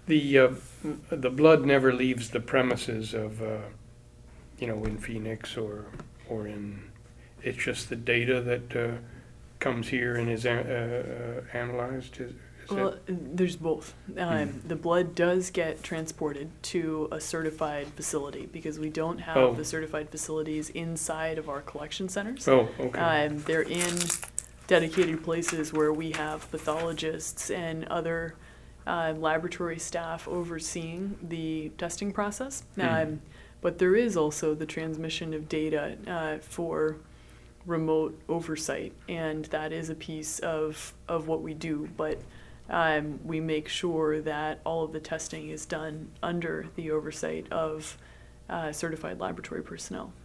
The blood never leaves the premises of, in Phoenix or in, it's just the data that comes here and is analyzed, is Well, it? there's both. The blood does get transported to a certified facility because we don't have Oh. the certified facilities inside of our collection centers. Oh, okay. They're in dedicated places where we have pathologists and other laboratory staff overseeing the testing process. But there is also the transmission of data for remote oversight, and that is a piece of what we do. But we make sure that all of the testing is done under the oversight of certified laboratory personnel.